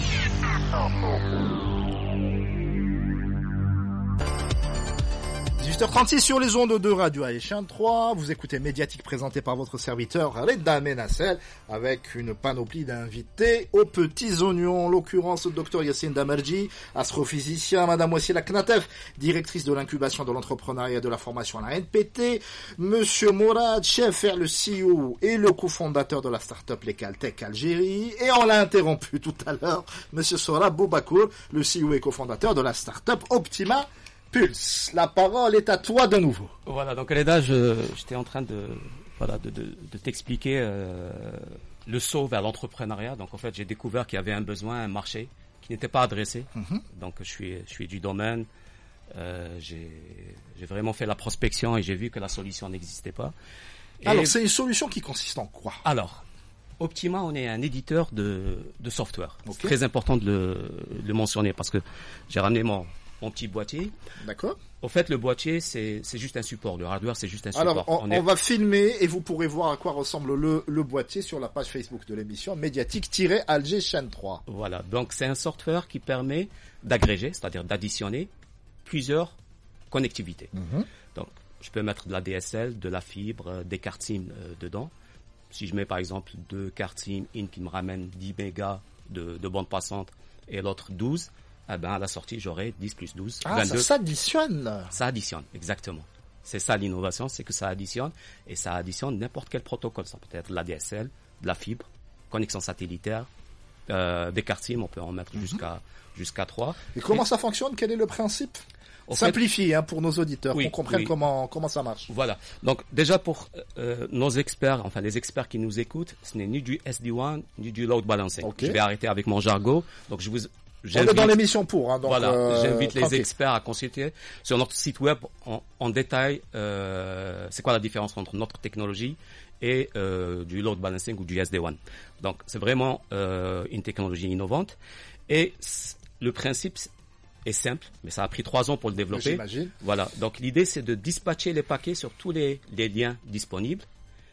dix-huit heures trente-six sur les ondes de Radio Aïchan trois. Vous écoutez Médiatique présenté par votre serviteur Reda Menassel avec une panoplie d'invités aux petits oignons. En l'occurrence, le docteur Yassine Damerji, astrophysicien, Madame Wassila Knatef, directrice de l'incubation de l'entrepreneuriat et de la formation à la N P T, Monsieur Mourad Cheffer, le C E O et le cofondateur de la start-up Legaltech Algérie. Et on l'a interrompu tout à l'heure, Monsieur Sora Boubakour, le C E O et cofondateur de la start-up Optima Pulse. La parole est à toi de nouveau. Voilà, donc Reda, je, j'étais en train de, voilà, de, de, de t'expliquer euh, le saut vers l'entrepreneuriat. Donc en fait, j'ai découvert qu'il y avait un besoin, un marché qui n'était pas adressé. Mm-hmm. Donc je suis, je suis du domaine. Euh, j'ai, j'ai vraiment fait la prospection et j'ai vu que la solution n'existait pas. Et alors, c'est une solution qui consiste en quoi? Alors, Optima, on est un éditeur de, de software. Okay. C'est très important de le, de le mentionner parce que j'ai ramené mon mon petit boîtier. D'accord. Au fait, le boîtier, c'est, c'est juste un support. Le hardware, c'est juste un support. Alors, on, on, on est... va filmer et vous pourrez voir à quoi ressemble le, le boîtier sur la page Facebook de l'émission Médiatique-Alger Chaîne trois. Voilà. Donc, c'est un software qui permet d'agréger, c'est-à-dire d'additionner plusieurs connectivités. Mm-hmm. Donc, je peux mettre de la D S L, de la fibre, des cartes SIM euh, dedans. Si je mets, par exemple, deux cartes SIM in qui me ramènent dix mégas de, de bande passante et l'autre douze, eh ben, à la sortie, j'aurai dix plus douze, ah, vingt-deux. Ça s'additionne. Ça additionne, exactement. C'est ça l'innovation, c'est que ça additionne, et ça additionne n'importe quel protocole. Ça peut être de la D S L, de la fibre, connexion satellitaire, euh, des cartes SIM, on peut en mettre mm-hmm. jusqu'à, jusqu'à trois. Et comment et... ça fonctionne? Quel est le principe? Simplifié, fait... hein, pour nos auditeurs, oui, qu'on comprenne oui. comment, comment ça marche. Voilà. Donc, déjà pour euh, nos experts, enfin les experts qui nous écoutent, ce n'est ni du S D WAN, ni du load balancing. Okay. Je vais arrêter avec mon jargon. Donc, je vous... J'invite, on est dans l'émission pour, hein, donc voilà, euh, j'invite les tranquille. experts à consulter sur notre site web en, en détail. Euh, c'est quoi la différence entre notre technologie et euh, du load balancing ou du S D WAN. Donc c'est vraiment euh, une technologie innovante et le principe est simple, mais ça a pris trois ans pour le développer. J'imagine. Voilà. Donc l'idée c'est de dispatcher les paquets sur tous les, les liens disponibles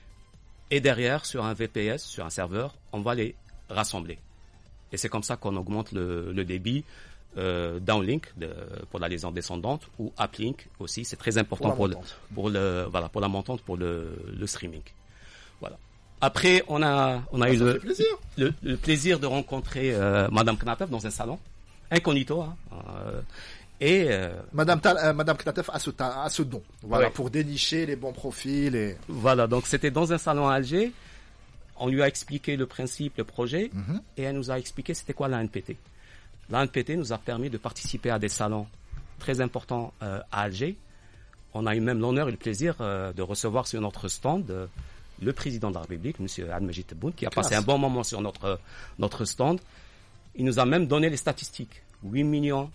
et derrière sur un V P S, sur un serveur, on va les rassembler. Et c'est comme ça qu'on augmente le, le débit euh, downlink de, pour la liaison descendante ou uplink aussi. C'est très important pour, pour, le, pour le voilà pour la montante pour le, le streaming. Voilà. Après, on a on a ah, eu le plaisir. Le, le plaisir de rencontrer euh, Madame Knatef dans un salon incognito. Hein, euh, et euh, Madame Tal, euh, Madame Knatef a ce ta, a ce don. Voilà, ouais. pour dénicher les bons profils et. Voilà. Donc c'était dans un salon à Alger. On lui a expliqué le principe, le projet, mm-hmm. et elle nous a expliqué c'était quoi la N P T. La N P T nous a permis de participer à des salons très importants euh, à Alger. On a eu même l'honneur et le plaisir euh, de recevoir sur notre stand euh, le président de la République, Monsieur Al-Majid Tebboune, qui a Classe. passé un bon moment sur notre notre stand. Il nous a même donné les statistiques. huit millions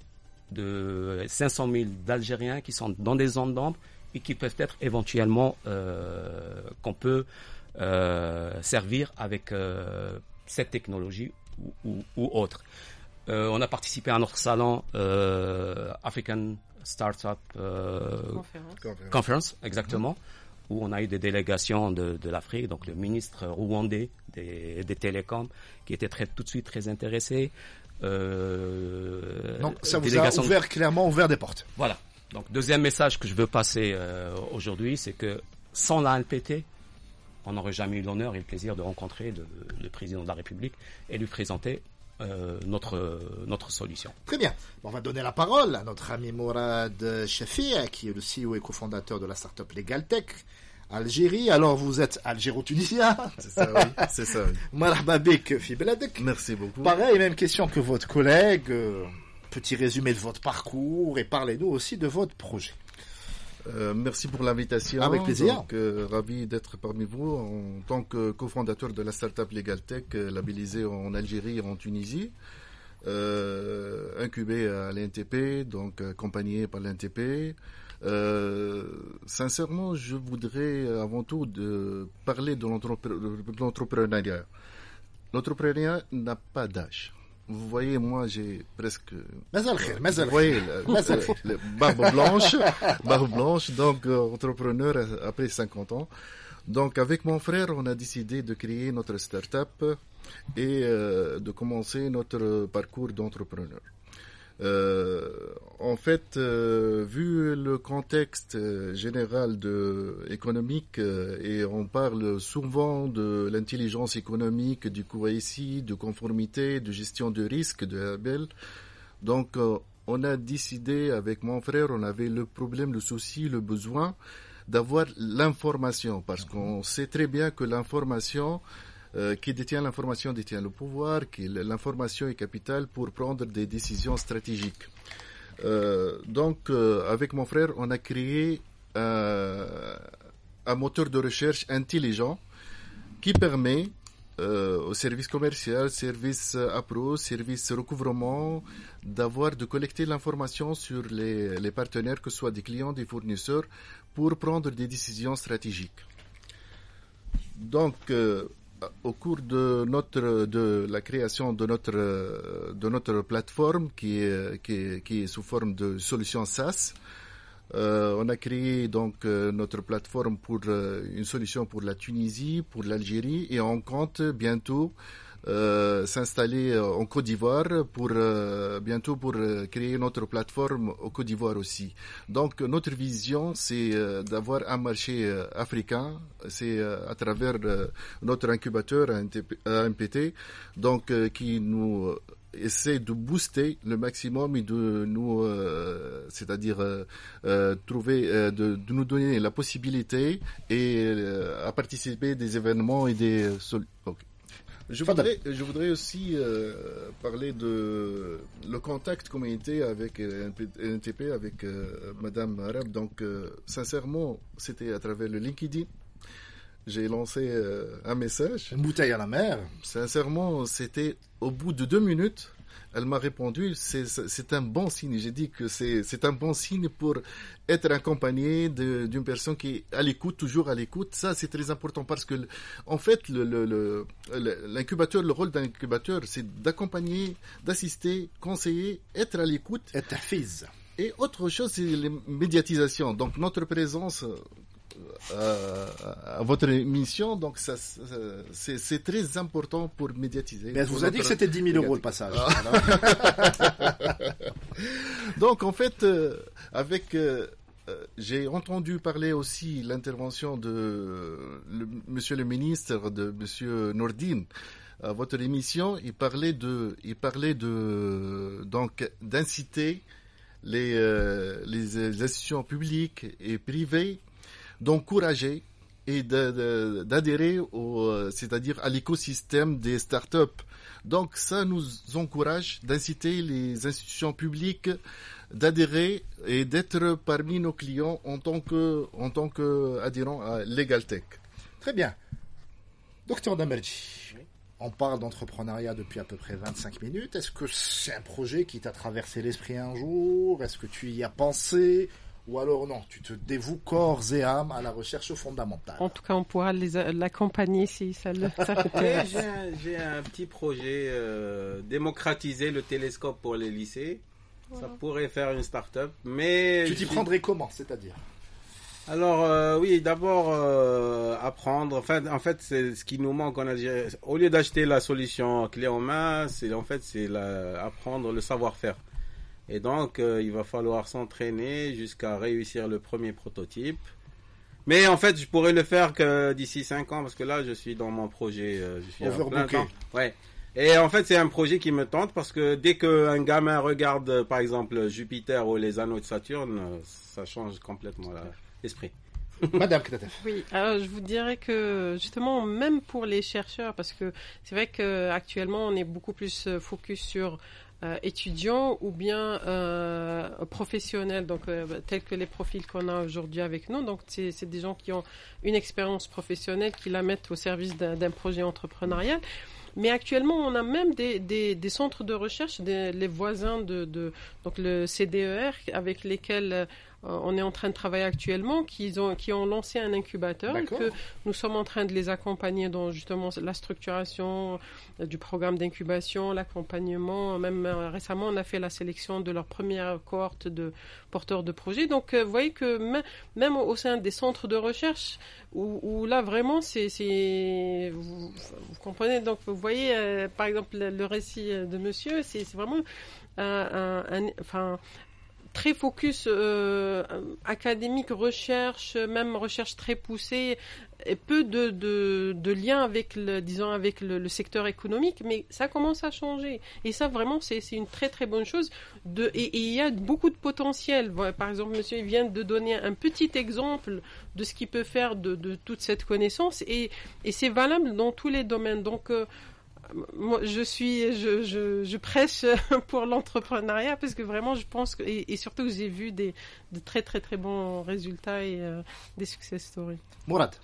de cinq cent mille d'Algériens qui sont dans des zones d'ombre et qui peuvent être éventuellement euh, qu'on peut Euh, servir avec euh, cette technologie ou, ou, ou autre. Euh, on a participé à notre salon euh, African Startup euh, Conference. Conference, exactement, mmh. où on a eu des délégations de, de l'Afrique, donc le ministre rwandais des, des télécoms qui était très, tout de suite très intéressé. Euh, donc ça vous a ouvert, clairement ouvert des portes. Voilà. Donc deuxième message que je veux passer euh, aujourd'hui, c'est que sans la N P T, on n'aurait jamais eu l'honneur et le plaisir de rencontrer de, le président de la République et lui présenter euh, notre notre solution. Très bien. On va donner la parole à notre ami Mourad Cheffer, qui est le C E O et cofondateur de la start-up Legaltech Algérie. Alors vous êtes algéro-tunisien. C'est ça, oui. C'est ça, oui. Marhaba bik fi bladek. Merci beaucoup. Pareil, même question que votre collègue. Euh, petit résumé de votre parcours et parlez-nous aussi de votre projet. Euh, merci pour l'invitation. Avec plaisir. Donc, euh, ravi d'être parmi vous en tant que cofondateur de la startup LegalTech, euh, labellisée en Algérie et en Tunisie, euh, incubée à l'I N T P, donc accompagnée par l'I N T P. Euh, sincèrement, je voudrais avant tout de parler de, l'entrepre- de l'entrepreneuriat. L'entrepreneuriat n'a pas d'âge. Vous voyez, moi, j'ai presque... Mazal khair, mazal Vous voyez, le, le barbe blanche, barbe blanche, donc euh, entrepreneur après cinquante ans. Donc, avec mon frère, on a décidé de créer notre start-up et euh, de commencer notre parcours d'entrepreneur. Euh, en fait, euh, vu le contexte général de, économique, euh, et on parle souvent de l'intelligence économique, du K Y C, de conformité, de gestion de risque, de label. Donc, euh, on a décidé avec mon frère, on avait le problème, le souci, le besoin d'avoir l'information, parce qu'on sait très bien que l'information Euh, qui détient l'information détient le pouvoir, qui l'information est capitale pour prendre des décisions stratégiques. Euh, donc, euh, avec mon frère, on a créé euh, un moteur de recherche intelligent qui permet euh, aux services commerciaux, services appro, services recouvrement, d'avoir, de collecter l'information sur les, les partenaires, que ce soit des clients, des fournisseurs, pour prendre des décisions stratégiques. Donc, euh, au cours de notre de la création de notre de notre plateforme qui est qui est, qui est sous forme de solution SaaS, euh, on a créé donc euh, notre plateforme pour euh, une solution pour la Tunisie, pour l'Algérie, et on compte bientôt euh, s'installer en Côte d'Ivoire pour euh, bientôt pour euh, créer notre plateforme au Côte d'Ivoire aussi. Donc notre vision, c'est euh, d'avoir un marché euh, africain, c'est euh, à travers euh, notre incubateur A M P T, donc euh, qui nous euh, essaie de booster le maximum et de nous, euh, c'est-à-dire euh, euh, trouver, euh, de, de nous donner la possibilité et euh, à participer des événements et des euh, sol- okay. Je voudrais, je voudrais aussi euh, parler de le contact communauté avec N N T P, avec euh, Madame Arab. Donc, euh, sincèrement, c'était à travers le LinkedIn. J'ai lancé euh, un message. Une bouteille à la mer. Sincèrement, c'était au bout de deux minutes. Elle m'a répondu, c'est, c'est un bon signe. J'ai dit que c'est, c'est un bon signe pour être accompagné de, d'une personne qui est à l'écoute, toujours à l'écoute. Ça, c'est très important parce que, en fait, le, le, le, l'incubateur, le rôle d'un incubateur, c'est d'accompagner, d'assister, conseiller, être à l'écoute. Être un fils. Et autre chose, c'est la médiatisation. Donc, notre présence Euh, à votre émission, donc ça, ça c'est, c'est très important pour médiatiser. Mais elle vous a dit que c'était dix mille euros le passage. Donc en fait, euh, avec, euh, j'ai entendu parler aussi l'intervention de le, Monsieur le ministre, de Monsieur Nordine, à votre émission. Il parlait de, il parlait de, donc d'inciter les, euh, les institutions publiques et privées d'encourager et de, de, d'adhérer au, c'est-à-dire à l'écosystème des startups. Donc ça nous encourage d'inciter les institutions publiques d'adhérer et d'être parmi nos clients en tant que, en tant que adhérents à LegalTech. Très bien. Docteur Damerji, oui. On parle d'entrepreneuriat depuis à peu près vingt-cinq minutes. Est-ce que c'est un projet qui t'a traversé l'esprit un jour? Est-ce que tu y as pensé? Ou alors non, tu te dévoues corps et âme à la recherche fondamentale. En tout cas, on pourra les, l'accompagner si ça le fait. j'ai, un, j'ai un petit projet, euh, démocratiser le télescope pour les lycées. Voilà. Ça pourrait faire une start-up, mais... Tu t'y prendrais comment, c'est-à-dire? Alors, euh, oui, d'abord, euh, apprendre. Enfin, en fait, c'est ce qui nous manque en Algérie. Au lieu d'acheter la solution clé en main, c'est, en fait, c'est la, apprendre le savoir-faire. Et donc, euh, il va falloir s'entraîner jusqu'à réussir le premier prototype. Mais en fait, je pourrais le faire que d'ici cinq ans, parce que là, je suis dans mon projet. Euh, je suis en plein temps. Ouais. Et en fait, c'est un projet qui me tente, parce que dès qu'un gamin regarde, par exemple, Jupiter ou les anneaux de Saturne, ça change complètement la, l'esprit. Madame Knatef. Oui, alors je vous dirais que justement, même pour les chercheurs, parce que c'est vrai qu'actuellement, on est beaucoup plus focus sur euh, étudiants ou bien euh, professionnels, donc euh, tels que les profils qu'on a aujourd'hui avec nous. Donc, c'est, c'est des gens qui ont une expérience professionnelle, qui la mettent au service d'un, d'un projet entrepreneurial. Mais actuellement, on a même des, des, des centres de recherche, des, les voisins de, de donc le C D E R, avec lesquels euh, on est en train de travailler actuellement, qui ont, qui ont lancé un incubateur. D'accord. Et que nous sommes en train de les accompagner dans justement la structuration euh, du programme d'incubation, l'accompagnement. Même euh, récemment, on a fait la sélection de leur première cohorte de porteurs de projets. Donc, euh, vous voyez que m- même au sein des centres de recherche, où, où là vraiment, c'est, c'est vous, vous comprenez. Donc, vous voyez, euh, par exemple, le, le récit de monsieur, c'est, c'est vraiment un, un, un, enfin, très focus euh, académique, recherche, même recherche très poussée, et peu de, de, de liens avec le, disons, avec le, le secteur économique, mais ça commence à changer. Et ça, vraiment, c'est, c'est une très très bonne chose. De, et, et il y a beaucoup de potentiel. Voilà, par exemple, monsieur vient de donner un petit exemple de ce qu'il peut faire de, de toute cette connaissance, et, et c'est valable dans tous les domaines. Donc, euh, moi, je suis, je, je, je prêche pour l'entrepreneuriat parce que vraiment, je pense que, et, et surtout que j'ai vu des, de très très très bons résultats et euh, des success stories. Mourad.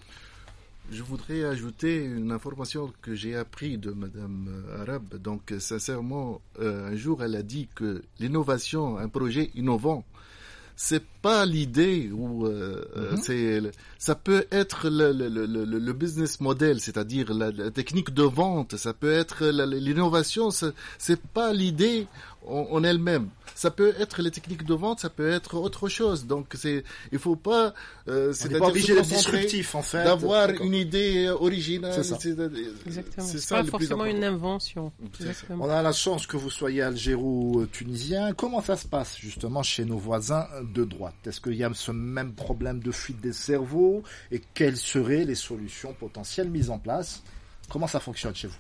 Je voudrais ajouter une information que j'ai appris de Madame Arabe. Donc, sincèrement, euh, un jour, elle a dit que l'innovation, un projet innovant, c'est pas l'idée où euh, mm-hmm. c'est ça peut être le, le, le, le, le business model, c'est-à-dire la, la technique de vente, ça peut être la, l'innovation, c'est, c'est pas l'idée en, en elle-même. Ça peut être les techniques de vente, ça peut être autre chose. Donc c'est il faut pas euh, c'est pas obligé d'être disruptif en fait, d'avoir D'accord. une idée originale. C'est ça. C'est, Exactement. C'est, c'est ça pas forcément une invention. On a la chance que vous soyez algéro-tunisien. Comment ça se passe justement chez nos voisins de droite? Est-ce qu'il y a ce même problème de fuite des cerveaux et quelles seraient les solutions potentielles mises en place? Comment ça fonctionne chez vous?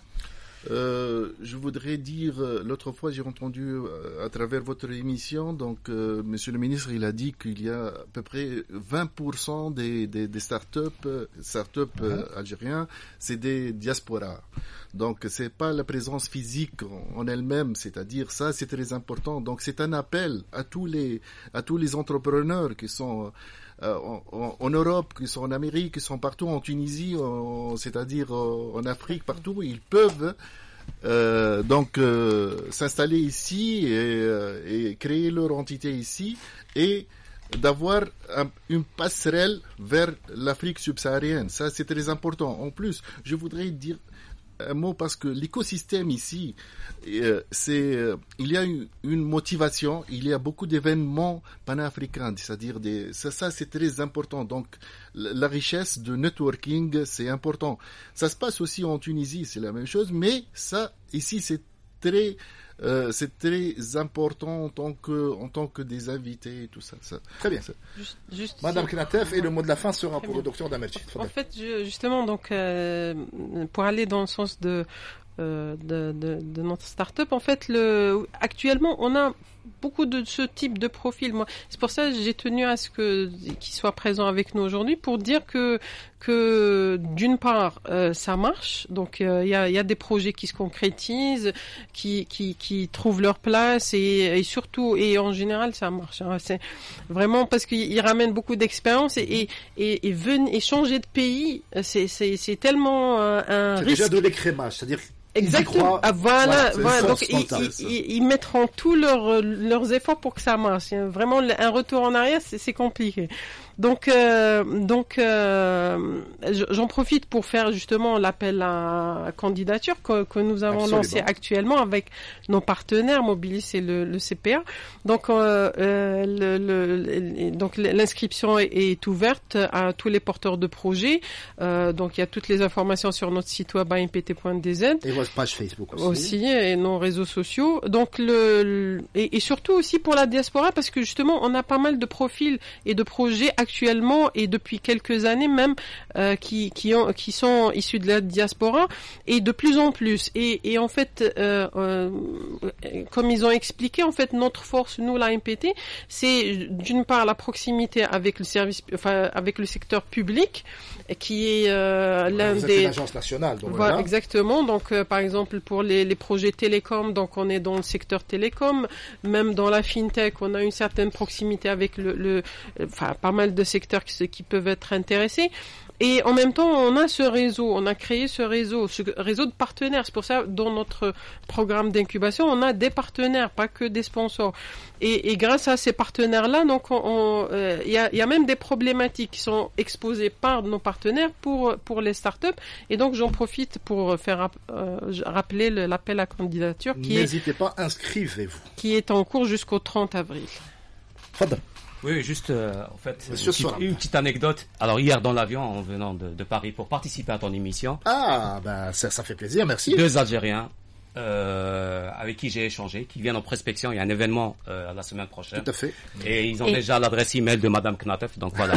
Euh, je voudrais dire, l'autre fois j'ai entendu euh, à travers votre émission, donc euh, Monsieur le ministre, il a dit qu'il y a à peu près vingt pour cent des, des, des start-up, start-up euh, uh-huh. algériens, c'est des diasporas. Donc c'est pas la présence physique en, en elle-même, c'est-à-dire ça c'est très important. Donc c'est un appel à tous les à tous les entrepreneurs qui sont euh, en, en, en Europe, qui sont en Amérique, qui sont partout en Tunisie, en, c'est-à-dire en, en Afrique, partout, ils peuvent euh, donc euh, s'installer ici et, euh, et créer leur entité ici et d'avoir un, une passerelle vers l'Afrique subsaharienne. Ça c'est très important. En plus, je voudrais dire un mot parce que l'écosystème ici, euh, c'est, euh, il y a une, une motivation, il y a beaucoup d'événements panafricains, c'est-à-dire des, ça, ça c'est très important. Donc la, la richesse de networking, c'est important. Ça se passe aussi en Tunisie, c'est la même chose, mais ça ici c'est très Euh, c'est très important en tant que, en tant que des invités et tout ça. ça. Très bien. Juste, juste Madame Knatef, et le mot de la fin sera Très pour bien. le docteur Damerji. En fait, je, justement, donc, euh, pour aller dans le sens de, euh, de, de, de notre start-up, en fait, le, actuellement, on a beaucoup de ce type de profil. Moi, c'est pour ça que j'ai tenu à ce que qu'il soit présent avec nous aujourd'hui pour dire que que d'une part euh, ça marche. Donc il euh, y a il y a des projets qui se concrétisent, qui qui qui trouvent leur place et, et surtout et en général ça marche. Hein. C'est vraiment parce qu'ils ramènent beaucoup d'expérience et et et, et, venir, et changer de pays, c'est c'est c'est tellement euh, un c'est risque. déjà de l'écrémage, c'est-à dire Exactement. Ah, voilà, voilà, voilà. Donc ils, ils, ils mettront tous leurs leurs efforts pour que ça marche. Vraiment, un retour en arrière, c'est, c'est compliqué. Donc, euh, donc, euh, j'en profite pour faire justement l'appel à candidature que, que nous avons Absolument. lancé actuellement avec nos partenaires Mobilis et le, le C P A. Donc, euh, euh, le, le, donc l'inscription est, est ouverte à tous les porteurs de projets. Euh, donc, il y a toutes les informations sur notre site web a m p t point d z. Et votre page Facebook aussi. Aussi, et nos réseaux sociaux. Donc, le, le et, et surtout aussi pour la diaspora, parce que justement, on a pas mal de profils et de projets actuellement et depuis quelques années même euh, qui qui ont qui sont issus de la diaspora et de plus en plus. Et et en fait, euh, euh, comme ils ont expliqué, en fait, notre force, nous, la M P T, c'est d'une part la proximité avec le service, enfin avec le secteur public, qui est euh, l'un Vous êtes des une agence nationale, donc voilà, voilà. exactement. Donc, euh, par exemple, pour les, les projets télécom, donc on est dans le secteur télécom. Même dans la fintech, on a une certaine proximité avec le, le enfin, pas mal de secteurs qui, qui peuvent être intéressés. Et en même temps, on a ce réseau, on a créé ce réseau, ce réseau de partenaires. C'est pour ça, dans notre programme d'incubation, on a des partenaires, pas que des sponsors. Et, et grâce à ces partenaires-là, donc, il euh, y, a, y a même des problématiques qui sont exposées par nos partenaires pour pour les startups. Et donc, j'en profite pour faire euh, rappeler le, l'appel à candidature qui N'hésitez est pas, inscrivez-vous. qui est en cours jusqu'au trente avril. Fadal. Oui, juste euh, en fait, une Monsieur petite, Soram. une petite anecdote. Alors hier dans l'avion en venant de, de Paris pour participer à ton émission, Ah, ben ça, ça fait plaisir, merci. deux Algériens euh, avec qui j'ai échangé, qui viennent en prospection. Il y a un événement euh, la semaine prochaine. Tout à fait. Et ils ont Et- déjà l'adresse email de Madame Knatef, donc voilà.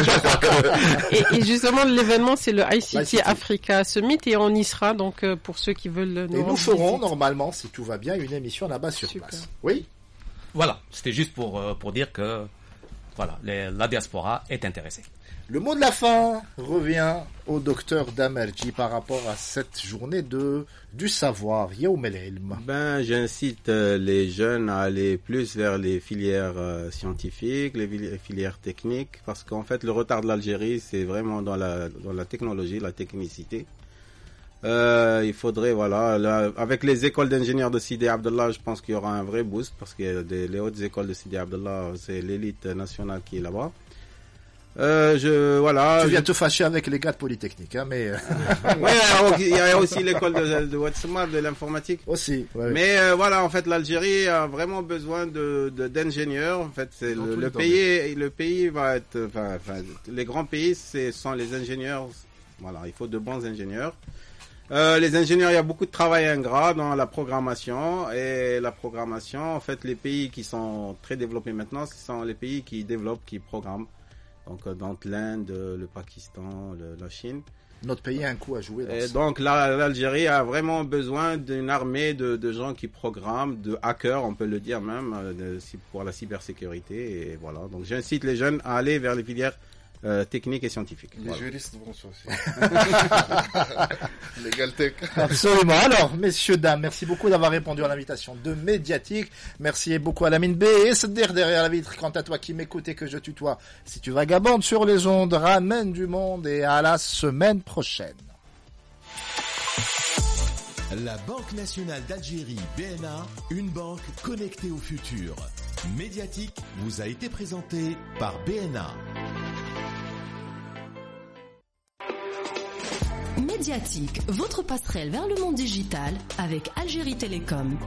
Et, et justement, l'événement, c'est le I C l'I C T. T Africa Summit et on y sera, donc, euh, pour ceux qui veulent nous Et nous rendre ferons, visite. normalement, si tout va bien, une émission là-bas sur Super. place. Oui. Voilà, c'était juste pour euh, pour dire que voilà, les- la diaspora est intéressée. Le mot de la fin revient au docteur Damerji par rapport à cette journée de du savoir, Yaoum El Ilm. Ben, j'incite euh, les jeunes à aller plus vers les filières euh, scientifiques, les fili- filières techniques, parce qu'en fait, le retard de l'Algérie, c'est vraiment dans la dans la technologie, la technicité. Euh, il faudrait, voilà, là, avec les écoles d'ingénieurs de Sidi Abdallah, je pense qu'il y aura un vrai boost, parce que des, les hautes écoles de Sidi Abdallah, c'est l'élite nationale qui est là-bas. Euh, je, voilà. Tu viens je- te fâcher avec les gars de Polytechnique, hein, mais euh, Ouais, alors, il y a aussi l'école de, de Ouattama, de l'informatique. aussi. ouais. Mais euh, voilà, en fait, l'Algérie a vraiment besoin de de- d'ingénieurs. En fait, c'est Dans le, tous le les pays, le pays va être, enfin, enfin, les grands pays, ce sont les ingénieurs. Voilà, il faut de bons ingénieurs. Euh, les ingénieurs, il y a beaucoup de travail ingrat dans la programmation et la programmation. En fait, les pays qui sont très développés maintenant, ce sont les pays qui développent, qui programment. Donc, euh, dans l'Inde, le Pakistan, le- la Chine. Notre pays a un coup à jouer dans Et ça. donc là, l'Algérie a vraiment besoin d'une armée de, de gens qui programment, de hackers, on peut le dire même, euh, de- pour la cybersécurité. Et voilà. Donc j'incite les jeunes à aller vers les filières euh, techniques et scientifiques. Les Voilà. juristes vont aussi. Legal Tech. Absolument. Alors, messieurs, dames, merci beaucoup d'avoir répondu à l'invitation de Médiatique. Merci beaucoup à Lamine B et Seder derrière la vitre. Quant à toi qui m'écoutes et que je tutoie, si tu vagabondes sur les ondes, ramène du monde et à la semaine prochaine. La Banque nationale d'Algérie, B N A, une banque connectée au futur. Médiatique vous a été présenté par B N A. Médiatique, votre passerelle vers le monde digital avec Algérie Télécom.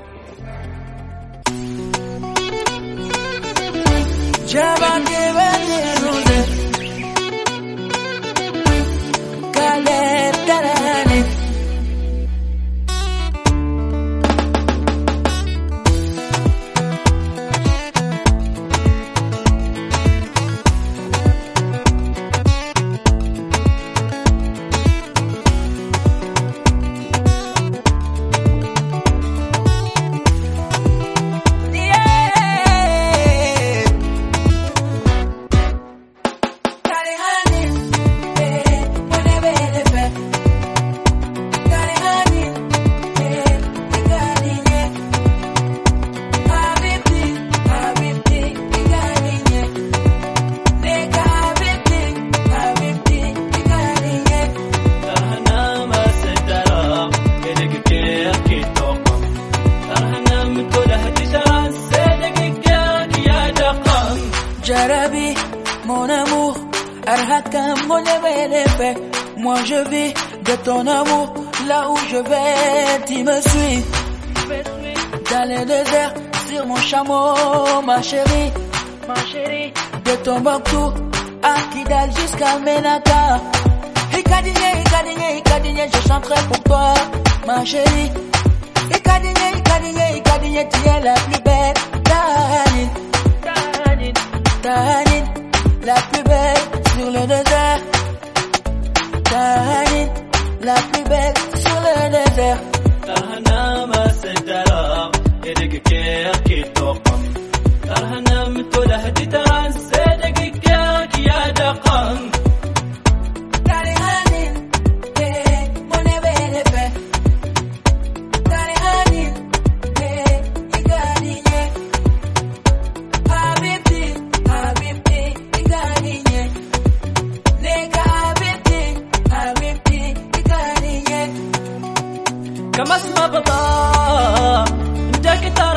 Jarabi, mon amour, Arhaka, mon fait. Moi je vis de ton amour, là où je vais, tu me suis. Dans le désert, sur mon chameau, ma chérie, ma chérie. De Tombouctou à Kidal jusqu'à Menaka. Hikadine, Hikadine, Hikadine, je chanterai pour toi. ma chérie. Ikadigné, ikadigné, ikadigné, tu es la plus belle. Tahanine, tahanine, tahanine, la plus belle sur le désert. Tahanine, la plus belle sur le désert. Tahana ma sedara, edek kya ki toqam. Tahana mtola haditan, sedek kya ki adaqam. Tahanine, eh, mon ebelepe. Tahanine, eh, ikadigné. Habibti, habibti, ikadigné. Neka habibti, habibti, ikadigné. Kama sma baba, ndakita